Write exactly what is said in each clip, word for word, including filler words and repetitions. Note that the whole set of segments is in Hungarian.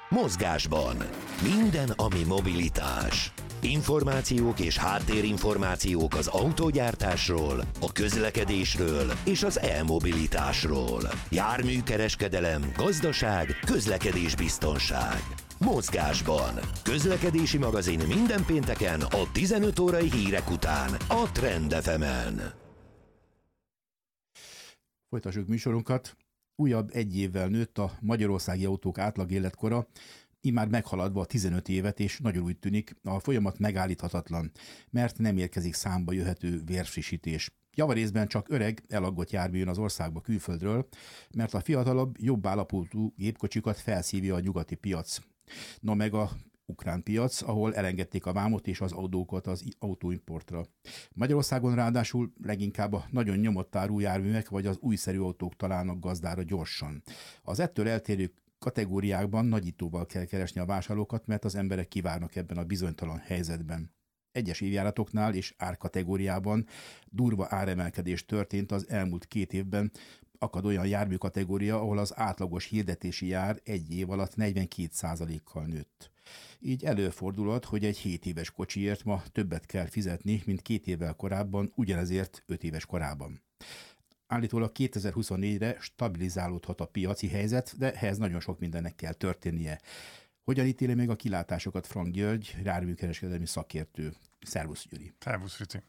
Mozgásban. Minden, ami mobilitás. Információk és háttérinformációk az autógyártásról, a közlekedésről és az e-mobilitásról. Járműkereskedelem, gazdaság, közlekedésbiztonság. Mozgásban. Közlekedési magazin minden pénteken a tizenöt órai hírek után a Trend ef emen. Folytassuk műsorunkat. Újabb egy évvel nőtt a magyarországi autók átlag életkora, immár meghaladva a tizenöt évet, és nagyon úgy tűnik, a folyamat megállíthatatlan, mert nem érkezik számba jöhető vérfrissítés. Javarészben csak öreg, elaggott jármű jön az országba külföldről, mert a fiatalabb, jobb állapotú gépkocsikat felszívja a nyugati piac. Na meg a ukrán piac, ahol elengedték a vámot és az adókat az autóimportra. Magyarországon ráadásul leginkább a nagyon nyomott árú járművek vagy az újszerű autók találnak gazdára gyorsan. Az ettől eltérő kategóriákban nagyítóval kell keresni a vásárlókat, mert az emberek kivárnak ebben a bizonytalan helyzetben. Egyes évjáratoknál és árkategóriában durva áremelkedés történt az elmúlt két évben. Akad olyan járműkategória, ahol az átlagos hirdetési jár egy év alatt negyvenkét százalékkal nőtt. Így előfordulhat, hogy egy hét éves kocsiért ma többet kell fizetni, mint két évvel korábban, ugyanezért öt éves korában. Állítólag kétezer-huszonnégyre stabilizálódhat a piaci helyzet, de ehhez nagyon sok mindennek kell történnie. Hogyan ítéli meg a kilátásokat Frank György, járműkereskedelmi szakértő? Szervusz, Gyuri! Szervusz, Riti!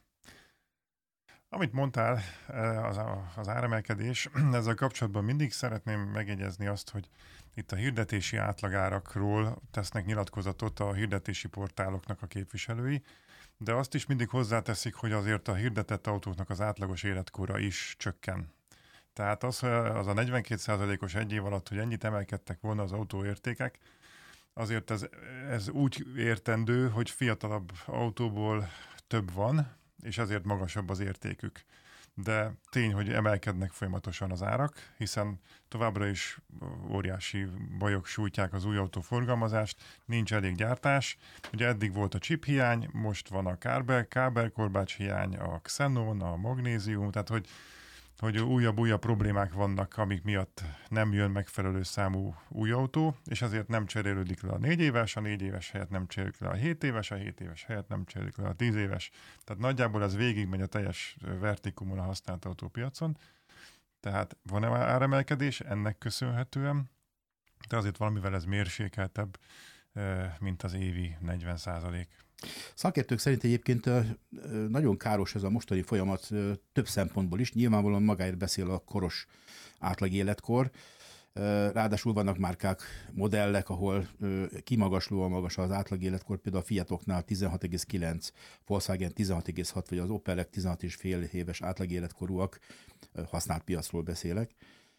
Amit mondtál, az, az áremelkedés, ezzel kapcsolatban mindig szeretném megjegyezni azt, hogy itt a hirdetési átlagárakról tesznek nyilatkozatot a hirdetési portáloknak a képviselői, de azt is mindig hozzáteszik, hogy azért a hirdetett autóknak az átlagos életkora is csökken. Tehát az, az a negyvenkét százalékos egy év alatt, hogy ennyit emelkedtek volna az autóértékek, azért ez, ez úgy értendő, hogy fiatalabb autóból több van, és ezért magasabb az értékük. De tény, hogy emelkednek folyamatosan az árak, hiszen továbbra is óriási bajok sújtják az új autóforgalmazást, nincs elég gyártás. Ugye eddig volt a chip hiány, most van a kábel, kábelkorbács hiány, a xenon, a magnézium, tehát hogy hogy újabb-újabb problémák vannak, amik miatt nem jön megfelelő számú új autó, és ezért nem cserélődik le a négy éves, a négy éves helyett nem cserélik le a hét éves, a hét éves helyett nem cserélik le a tíz éves. Tehát nagyjából ez végigmegy a teljes vertikumon a használt autópiacon. Tehát van áremelkedés ennek köszönhetően, de azért valamivel ez mérsékeltebb, mint az évi negyven százalék. Szakértők szerint egyébként nagyon káros ez a mostani folyamat több szempontból is. Nyilvánvalóan magáért beszél a koros átlag életkor. Ráadásul vannak márkák, modellek, ahol kimagaslóan magas az átlag életkor, például a Fiatoknál tizenhat egész kilenc, Volkswagen tizenhat egész hat, vagy az Opelek tizenhat egész öt éves átlag életkorúak, használt piacról beszélek.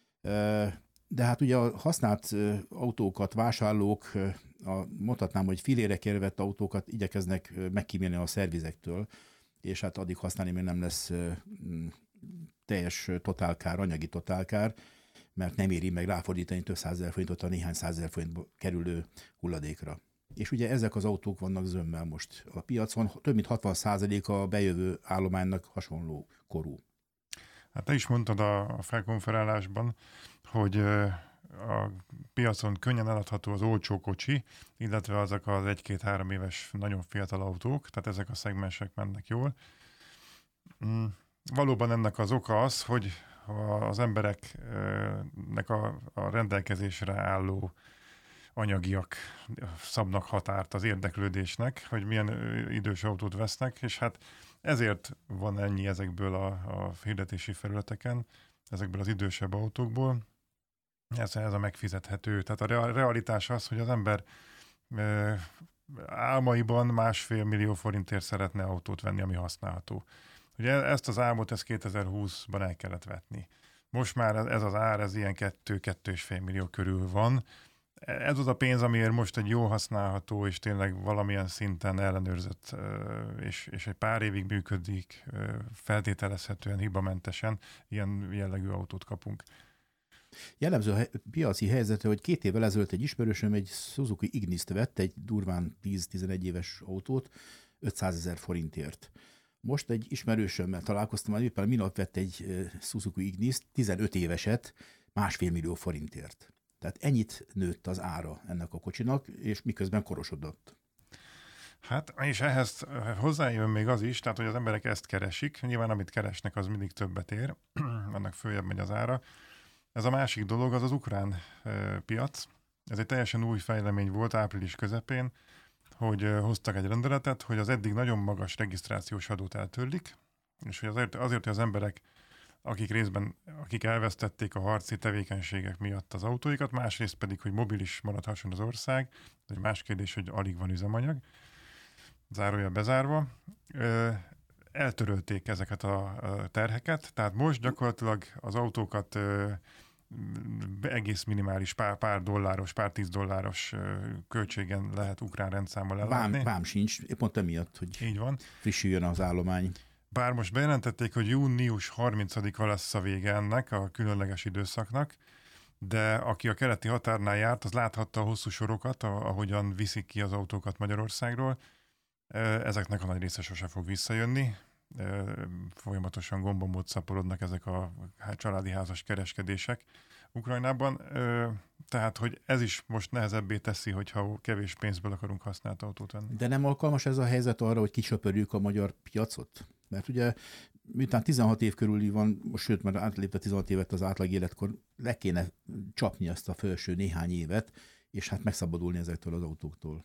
De hát ugye a használt autókat, vásárlók, a, mondhatnám, hogy filére kervett autókat igyekeznek megkímélni a szervizektől, és hát addig használni még nem lesz teljes totálkár, anyagi totálkár, mert nem éri meg ráfordítani több százezer forintot a néhány százezer forintba kerülő hulladékra. És ugye ezek az autók vannak zömmel most a piacon, több mint hatvan százaléka a bejövő állománynak hasonló korú. Hát te is mondtad a, a felkonferálásban, hogy a piacon könnyen eladható az olcsó kocsi, illetve azok az egy-két-három éves nagyon fiatal autók, tehát ezek a szegmensek mennek jól. Mm, valóban ennek az oka az, hogy az embereknek a, a rendelkezésre álló anyagiak szabnak határt az érdeklődésnek, hogy milyen idős autót vesznek, és hát ezért van ennyi ezekből a, a hirdetési felületeken, ezekből az idősebb autókból. Ez, ez a megfizethető. Tehát a realitás az, hogy az ember e, álmaiban másfél millió forintért szeretne autót venni, ami használható. Ugye ezt az álmot ezt kétezer-húszban el kellett vetni. Most már ez az ár, ez ilyen kettő-kettő és fél millió körül van. Ez az a pénz, amiért most egy jó használható és tényleg valamilyen szinten ellenőrzött és, és egy pár évig működik, feltételezhetően hibamentesen ilyen jellegű autót kapunk. Jellemző a piaci helyzete, hogy két évvel ezelőtt egy ismerősöm egy Suzuki Ignis-t vett, egy durván tíz-tizenegy éves autót, ötszázezer forintért. Most egy ismerősömmel találkoztam, hogy éppen minap vett egy Suzuki Ignis-t, tizenöt éveset, másfél millió forintért. Tehát ennyit nőtt az ára ennek a kocsinak, és miközben korosodott. Hát, és ehhez hozzájön még az is, tehát, hogy az emberek ezt keresik. Nyilván, amit keresnek, az mindig többet ér, annak följebb megy az ára. Ez a másik dolog, az az ukrán e, piac. Ez egy teljesen új fejlemény volt április közepén, hogy e, hoztak egy rendeletet, hogy az eddig nagyon magas regisztrációs adót eltörlik, és hogy azért, azért, hogy az emberek, akik részben, akik elvesztették a harci tevékenységek miatt az autóikat, másrészt pedig, hogy mobilis maradhasson az ország, ez egy más kérdés, hogy alig van üzemanyag, zárója bezárva, eltörölték ezeket a terheket, tehát most gyakorlatilag az autókat egész minimális pár, pár dolláros, pár tíz dolláros költségen lehet ukrán rendszámmal ellátni. Vám, vám sincs, pont emiatt, hogy így van. Frissüljön az állomány. Bár most bejelentették, hogy június harmincadika lesz a vége ennek a különleges időszaknak, de aki a keleti határnál járt, az láthatta a hosszú sorokat, ahogyan viszik ki az autókat Magyarországról. Ezeknek a nagy része sose fog visszajönni. Folyamatosan gombamód szaporodnak ezek a családi házas kereskedések Ukrajnában. Tehát, hogy ez is most nehezebbé teszi, hogyha kevés pénzből akarunk használt autót venni. De nem alkalmas ez a helyzet arra, hogy kisöpörjük a magyar piacot? Mert ugye miután tizenhat év körüli van, most sőt már átlépte tizenhat évet az átlag életkor, le kéne csapni azt a felső néhány évet, és hát megszabadulni ezektől az autóktól.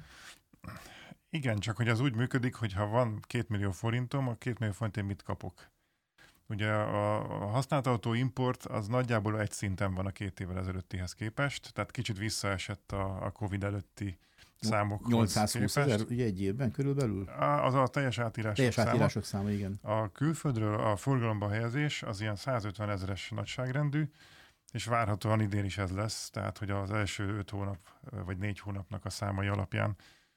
Igen, csak hogy az úgy működik, hogy ha van két millió forintom, a két millió forintért mit kapok? Ugye a, a használt autó import az nagyjából egy szinten van a két évvel ezelőttihez képest, tehát kicsit visszaesett a, a Covid előtti számokhoz nyolcszázhúsz ezer, ugye egy évben körülbelül? A, az a teljes átírások teljes száma. átírások száma, igen. A külföldről a forgalomba helyezés az ilyen százötven ezeres nagyságrendű, és várhatóan idén is ez lesz, tehát hogy az első öt hónap vagy négy hónapnak a számai alapján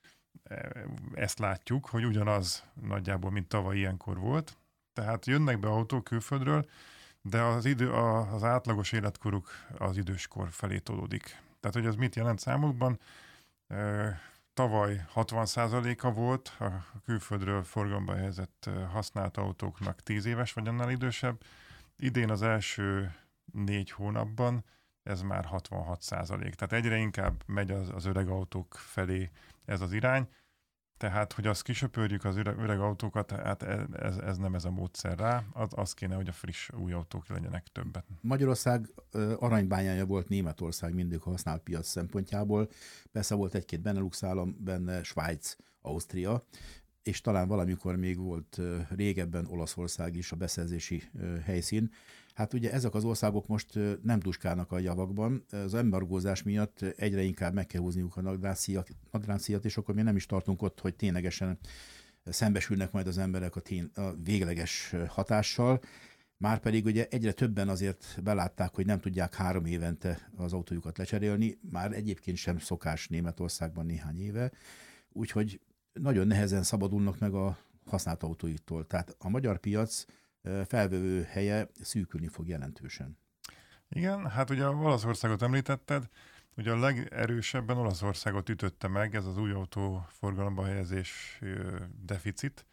ezt látjuk, hogy ugyanaz nagyjából, mint tavaly ilyenkor volt. Tehát jönnek be autók külföldről, de az, idő, az átlagos életkoruk az időskor felé tolódik. Tehát, hogy ez mit jelent számokban? Tavaly hatvan százaléka volt a külföldről forgalomba helyezett használt autóknak tíz éves vagy annál idősebb. Idén az első négy hónapban ez már hatvanhat százalék. Tehát egyre inkább megy az, az öreg autók felé ez az irány. Tehát, hogy azt kisöpörjük az öreg, öreg autókat, hát ez, ez nem ez a módszer rá, az, az kéne, hogy a friss új autók legyenek többet. Magyarország aranybányája volt Németország mindig a használt piac szempontjából. Persze volt egy-két Benelux állam, benne Svájc, Ausztria, és talán valamikor még volt régebben Olaszország is a beszerzési helyszín. Hát ugye ezek az országok most nem duskálnak a javakban, az embargózás miatt egyre inkább meg kell húzniuk a nadrágszíjat, és akkor mi nem is tartunk ott, hogy ténylegesen szembesülnek majd az emberek a, tény, a végleges hatással. Márpedig ugye egyre többen azért belátták, hogy nem tudják három évente az autójukat lecserélni, már egyébként sem szokás Németországban néhány éve, úgyhogy nagyon nehezen szabadulnak meg a használt autóiktól. Tehát a magyar piac felvevő helye szűkülni fog jelentősen. Igen, hát ugye Olaszországot említetted, ugye a legerősebben Olaszországot ütötte meg ez az új autó forgalomba helyezés deficit.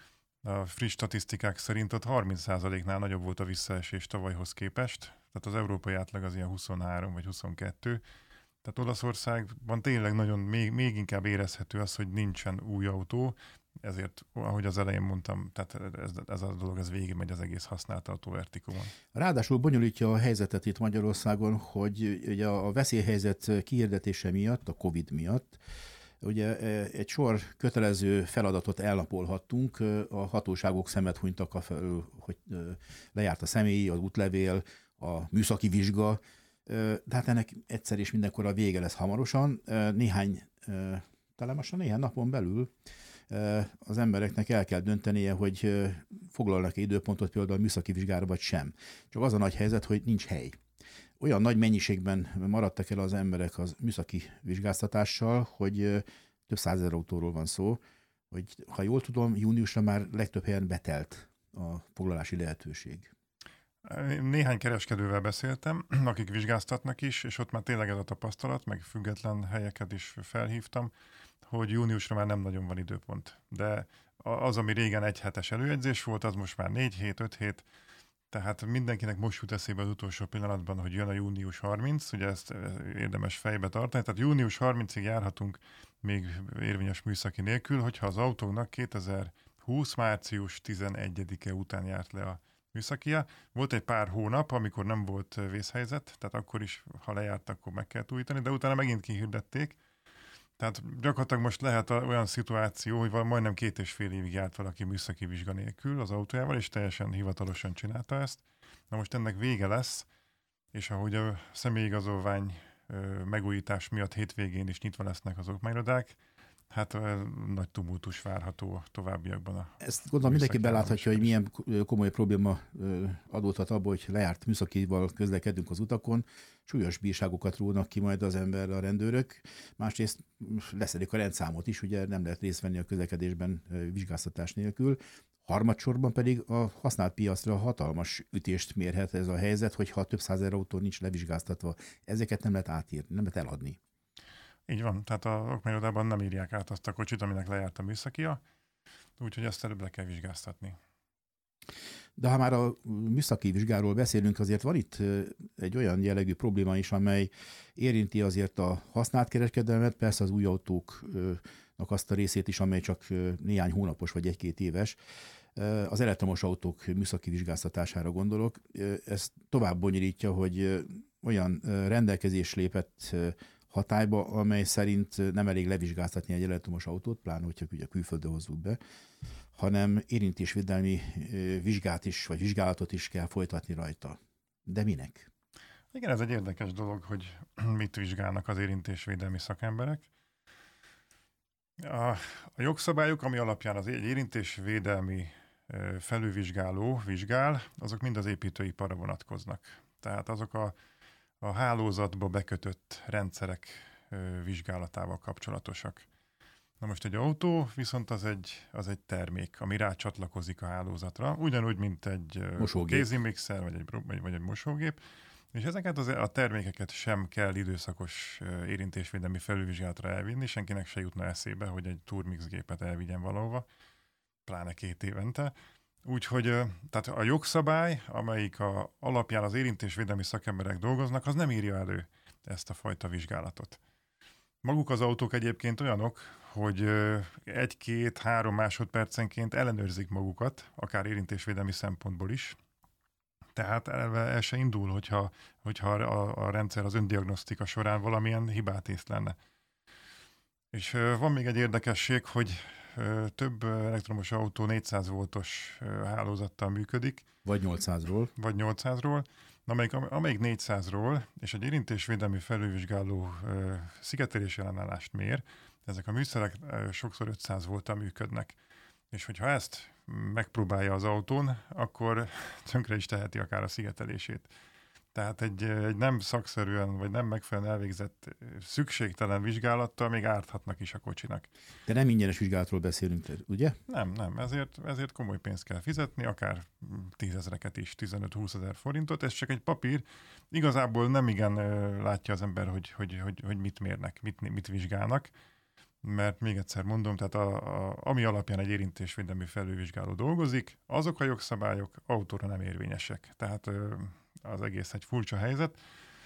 A friss statisztikák szerint ott harminc százaléknál nagyobb volt a visszaesés tavalyhoz képest, tehát az európai átlag az ilyen huszonhárom vagy huszonkettő. Tehát Olaszországban tényleg nagyon még, még inkább érezhető az, hogy nincsen új autó, ezért, ahogy az elején mondtam, tehát ez, ez a dolog, ez végigmegy az egész használt autó vertikumon. Ráadásul bonyolítja a helyzetet itt Magyarországon, hogy ugye a veszélyhelyzet kihirdetése miatt, a Covid miatt, ugye egy sor kötelező feladatot ellapolhattunk, a hatóságok szemet hunytak a felül, hogy lejárt a személyi, az útlevél, a műszaki vizsga, de hát ennek egyszer és mindenkor a vége lesz hamarosan. Néhány, talán most a néhány napon belül az embereknek el kell döntenie, hogy foglalnak-e időpontot például a műszaki vizsgára, vagy sem. Csak az a nagy helyzet, hogy nincs hely. Olyan nagy mennyiségben maradtak el az emberek az műszaki vizsgáztatással, hogy több százezer autóról van szó, hogy ha jól tudom, júniusra már legtöbb helyen betelt a foglalási lehetőség. Néhány kereskedővel beszéltem, akik vizsgáztatnak is, és ott már tényleg ez a tapasztalat, meg független helyeket is felhívtam, hogy júniusra már nem nagyon van időpont. De az, ami régen egy hetes előjegyzés volt, az most már négy hét, öt hét, Tehát mindenkinek most jut eszébe az utolsó pillanatban, hogy jön a június harminc, ugye ezt érdemes fejbe tartani. Tehát június harmincadikáig járhatunk még érvényes műszaki nélkül, hogyha az autónak kétezer-húsz március tizenegyedike után járt le a műszakia. Volt egy pár hónap, amikor nem volt vészhelyzet, tehát akkor is, ha lejárt, akkor meg kell újítani, de utána megint kihirdették. Tehát gyakorlatilag most lehet olyan szituáció, hogy majdnem két és fél évig járt valaki műszaki vizsga nélkül az autójával, és teljesen hivatalosan csinálta ezt. Na most ennek vége lesz, és ahogy a személyigazolvány megújítás miatt hétvégén is nyitva lesznek az okmányirodák, hát nagy tumultus várható a továbbiakban. A Ezt gondolom mindenki beláthatja, hogy milyen komoly probléma adódhat abból, hogy lejárt műszakival közlekedünk az utakon, súlyos bírságokat rónak ki majd az emberre a rendőrök, másrészt leszedik a rendszámot is, ugye nem lehet részt venni a közlekedésben vizsgáztatás nélkül, harmadsorban pedig a használt piacra hatalmas ütést mérhet ez a helyzet, hogyha több százezer autó nincs levizsgáztatva. Ezeket nem lehet átírni, nem lehet eladni. Így van, tehát az okmányirodában nem írják át azt a kocsit, aminek lejárt a műszakia, úgyhogy ezt előbb le kell vizsgáztatni. De ha már a műszaki vizsgáról beszélünk, azért van itt egy olyan jellegű probléma is, amely érinti azért a használt kereskedelmet, persze az új autóknak azt a részét is, amely csak néhány hónapos vagy egy-két éves. Az elektromos autók műszaki vizsgáztatására gondolok. Ez tovább bonyolítja, hogy olyan rendelkezés lépett hatályba, amely szerint nem elég levizsgáztatni egy elektromos autót, pláne, hogyha ugye külföldre hozzuk be, hanem érintésvédelmi vizsgát is, vagy vizsgálatot is kell folytatni rajta. De minek? Igen, ez egy érdekes dolog, hogy mit vizsgálnak az érintésvédelmi szakemberek. A, a jogszabályok, ami alapján az egy érintésvédelmi felülvizsgáló vizsgál, azok mind az építőiparra vonatkoznak. Tehát azok a a hálózatba bekötött rendszerek vizsgálatával kapcsolatosak. Na most egy autó viszont az egy, az egy termék, ami rácsatlakozik a hálózatra, ugyanúgy, mint egy mosógép. kézimixer, vagy egy, vagy, vagy egy mosógép, és ezeket az, a termékeket sem kell időszakos érintésvédelmi felülvizsgálatra elvinni, senkinek se jutna eszébe, hogy egy turmix gépet elvigyen valahova, pláne két évente. Úgyhogy tehát a jogszabály, amelyik a, alapján az érintésvédelmi szakemberek dolgoznak, az nem írja elő ezt a fajta vizsgálatot. Maguk az autók egyébként olyanok, hogy egy-két-három másodpercenként ellenőrzik magukat, akár érintésvédelmi szempontból is. Tehát elve el se indul, hogyha, hogyha a, a rendszer az öndiagnosztika során valamilyen hibát észlelne. És van még egy érdekesség, hogy több elektromos autó négyszáz voltos hálózattal működik. Vagy nyolcszázról. Vagy nyolcszázról, amelyik, amelyik négyszázról, és egy érintésvédelmi felülvizsgáló szigetelési ellenállást mér, ezek a műszerek sokszor ötszáz volttal működnek. És hogyha ezt megpróbálja az autón, akkor tönkre is teheti akár a szigetelését. Tehát egy, egy nem szakszerűen, vagy nem megfelelően elvégzett szükségtelen vizsgálattal még árthatnak is a kocsinak. De nem ingyenes vizsgálatról beszélünk, ugye? Nem, nem. Ezért, ezért komoly pénzt kell fizetni, akár tízezreket is, tizenöt-húsz ezer forintot. Ez csak egy papír. Igazából nem igen látja az ember, hogy, hogy, hogy, hogy mit mérnek, mit, mit vizsgálnak. Mert még egyszer mondom, tehát a, a, ami alapján egy érintésvédelmi felülvizsgáló dolgozik, azok a jogszabályok autóra nem érvényesek. Tehát az egész egy furcsa helyzet.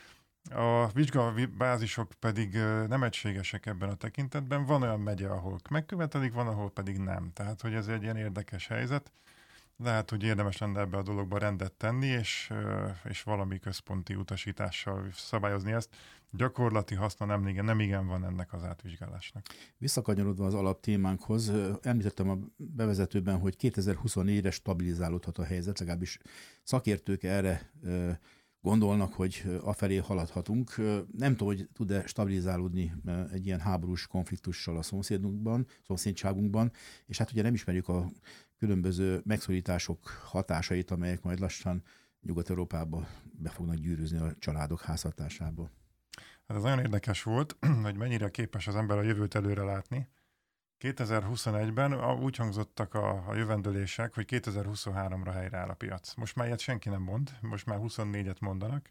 A vizsgabázisok pedig nem egységesek ebben a tekintetben. Van olyan megye, ahol megkövetelik, van, ahol pedig nem. Tehát, hogy ez egy ilyen érdekes helyzet. Lehet, hogy érdemes lenne ebbe a dologba rendet tenni, és, és valami központi utasítással szabályozni ezt. Gyakorlati haszna nem igen, nem igen van ennek az átvizsgálásnak. Visszakanyarodva az alaptémánkhoz, említettem a bevezetőben, hogy kétezer-huszonnégyre stabilizálódhat a helyzet, legalábbis szakértők erre gondolnak, hogy afelé haladhatunk. Nem tudom, hogy tud-e stabilizálódni egy ilyen háborús konfliktussal a szomszédunkban, szomszédságunkban, és hát ugye nem ismerjük a különböző megszorítások hatásait, amelyek majd lassan Nyugat-Európába be fognak gyűrűzni a családok háztartásába. Hát ez nagyon érdekes volt, hogy mennyire képes az ember a jövőt előre látni. kétezer-huszonegyben úgy hangzottak a, a jövendőlések, hogy kétezer-huszonháromra helyreáll a piac. Most már ilyet senki nem mond, most már huszonnégyet mondanak.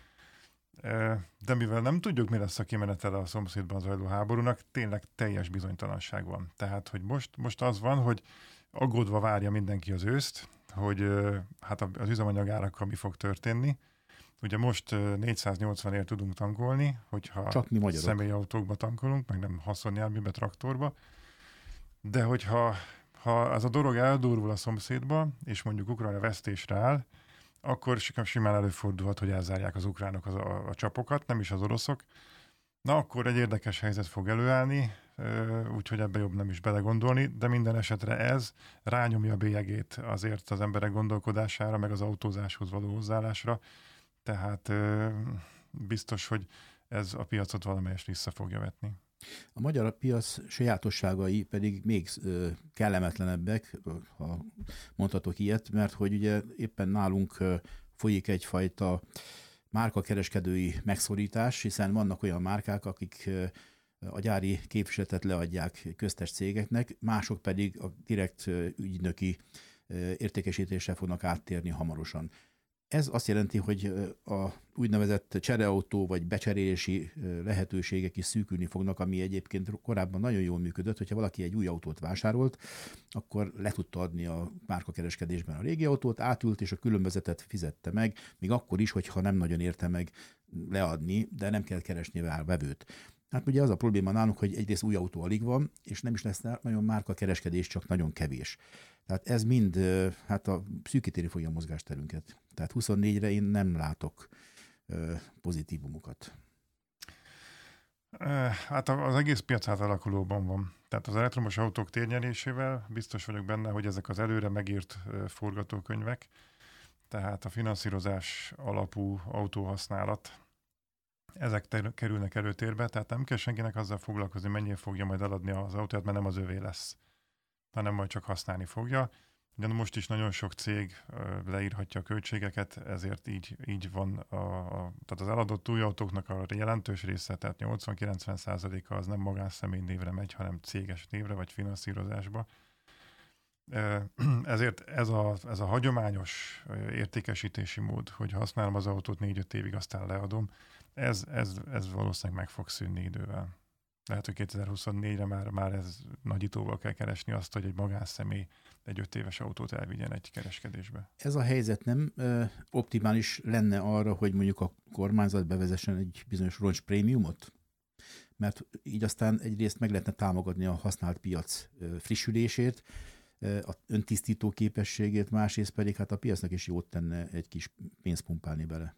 De mivel nem tudjuk, mi lesz a kimenetele a szomszédban zajló háborúnak, tényleg teljes bizonytalanság van. Tehát, hogy most, most az van, hogy aggódva várja mindenki az őszt, hogy hát az üzemanyagárakkal mi fog történni. Ugye most négyszáznyolcvanért tudunk tankolni, hogyha személyautókba tankolunk, meg nem haszonjárműbe, traktorba. De hogyha ha ez a dolog eldurul a szomszédba, és mondjuk Ukrajna vesztésre áll, akkor simán előfordulhat, hogy elzárják az ukránok az a, a csapokat, nem is az oroszok. Na, akkor egy érdekes helyzet fog előállni, úgyhogy ebbe jobb nem is belegondolni, de minden esetre ez rányomja a bélyegét azért az emberek gondolkodására, meg az autózáshoz való hozzáállásra, tehát biztos, hogy ez a piacot valamelyest vissza fogja vetni. A magyar piac sajátosságai pedig még kellemetlenebbek, ha mondhatok ilyet, mert hogy ugye éppen nálunk folyik egyfajta márkakereskedői megszorítás, hiszen vannak olyan márkák, akik a gyári képviseletet leadják köztes cégeknek, mások pedig a direkt ügynöki értékesítésre fognak áttérni hamarosan. Ez azt jelenti, hogy a úgynevezett csereautó vagy becserélési lehetőségek is szűkülni fognak, ami egyébként korábban nagyon jól működött, hogyha valaki egy új autót vásárolt, akkor le tudta adni a márkakereskedésben a régi autót, átült és a különbözetet fizette meg, még akkor is, hogyha nem nagyon érte meg leadni, de nem kell keresni a vevőt. Hát ugye az a probléma nálunk, hogy egyrészt új autó alig van, és nem is lesz nagyon márkakereskedés, csak nagyon kevés. Tehát ez mind hát a szűkíteni fogja a mozgásterünket. Tehát huszonnégyre én nem látok pozitívumokat. Hát az egész piac átalakulóban van. Tehát az elektromos autók térnyerésével biztos vagyok benne, hogy ezek az előre megírt forgatókönyvek, tehát a finanszírozás alapú autóhasználat, ezek ter- kerülnek előtérbe, tehát nem kell senkinek azzal foglalkozni, mennyire fogja majd eladni az autót, mert nem az övé lesz, hanem majd csak használni fogja. Ugyan most is nagyon sok cég leírhatja a költségeket, ezért így, így van. A, a, tehát az eladott új autóknak a jelentős része, tehát nyolcvan-kilencven százaléka az nem magánszemély névre megy, hanem céges névre vagy finanszírozásba. Ezért ez a, ez a hagyományos értékesítési mód, hogy használom az autót négy-öt évig, aztán leadom, ez, ez, ez valószínűleg meg fog szűnni idővel. Lehet, hogy kétezer-huszonnégyre már, már ez nagyítóval kell keresni azt, hogy egy magánszemély egy öt éves autót elvigyen egy kereskedésbe. Ez a helyzet nem ö, optimális lenne arra, hogy mondjuk a kormányzat bevezessen egy bizonyos roncs prémiumot? Mert így aztán egyrészt meg lehetne támogatni a használt piac ö, frissülését, ö, a öntisztító képességét, másrészt pedig hát a piacnak is jót tenne egy kis pénzt pumpálni bele.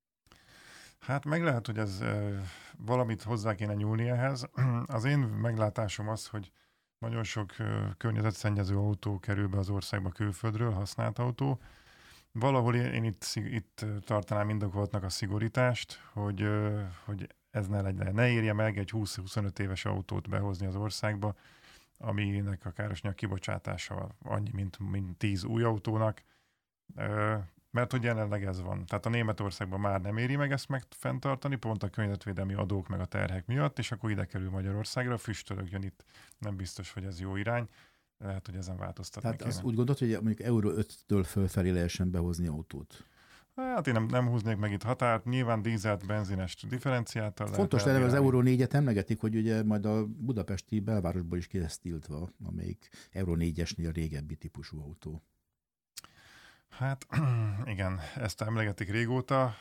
Hát meg lehet, hogy ez e, valamit hozzá kéne nyúlni ehhez. Az én meglátásom az, hogy nagyon sok e, környezetszennyező autó kerül be az országba külföldről, használt autó. Valahol én, én itt, itt tartanám indokoltnak a szigorítást, hogy, e, hogy ez ne legyen. Ne érje meg egy húsz-huszonöt éves autót behozni az országba, aminek a károsanyag kibocsátása annyi, mint, mint tíz új autónak. E, Mert hogy jelenleg ez van. Tehát a Németországban már nem éri meg ezt megfenntartani, pont a környezetvédelmi adók meg a terhek miatt, és akkor ide kerül Magyarországra, füstölögjön itt. Nem biztos, hogy ez jó irány. Lehet, hogy ezen változtatni Tehát kéne. azt úgy gondolod, hogy mondjuk euró öttől fölfelé lehessen behozni autót? Hát én nem, nem húznék meg itt határt. Nyilván dízelt, benzines differenciáltal. Fontos lenne, az euró négyet emlegetik, hogy ugye majd a budapesti belvárosból is ki lesz tiltva, amelyik euró négyesnél régebbi típusú autó. Hát igen, ezt emlegetik régóta.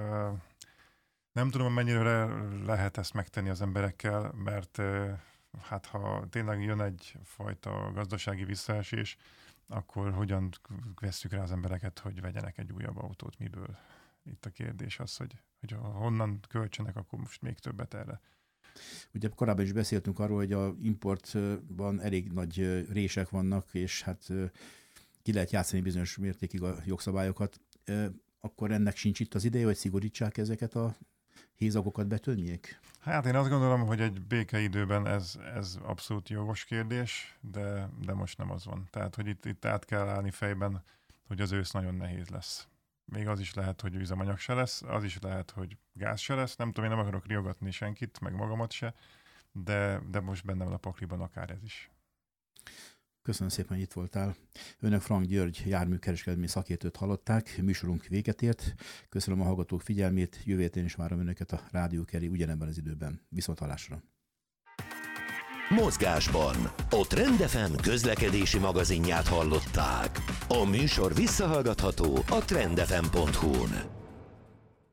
Nem tudom, mennyire lehet ezt megtenni az emberekkel, mert hát ha tényleg jön egyfajta gazdasági visszaesés, akkor hogyan vesszük rá az embereket, hogy vegyenek egy újabb autót, miből? Itt a kérdés az, hogy, hogy honnan költsenek, akkor most még többet erre. Ugye korábban is beszéltünk arról, hogy a importban elég nagy rések vannak, és hát ki lehet játszani bizonyos mértékig a jogszabályokat, akkor ennek sincs itt az ideje, hogy szigorítsák ezeket a hézagokat, betönjék? Hát én azt gondolom, hogy egy békeidőben ez, ez abszolút jogos kérdés, de, de most nem az van. Tehát, hogy itt, itt át kell állni fejben, hogy az ősz nagyon nehéz lesz. Még az is lehet, hogy üzemanyag se lesz, az is lehet, hogy gáz se lesz. Nem tudom, én nem akarok riogatni senkit, meg magamat se, de, de most benne van a pakliban akár ez is. Köszönöm szépen, hogy itt voltál. Önök Frank György járműkereskedelmi szakértőt hallották, műsorunk véget ért. Köszönöm a hallgatók figyelmét, jövő héten is várom önöket a Rádió Keri ugyanebben az időben. Viszonthallásra! Mozgásban. A Trend ef em közlekedési magazinját hallották. A műsor visszahallgatható a trend f m pont hu-n.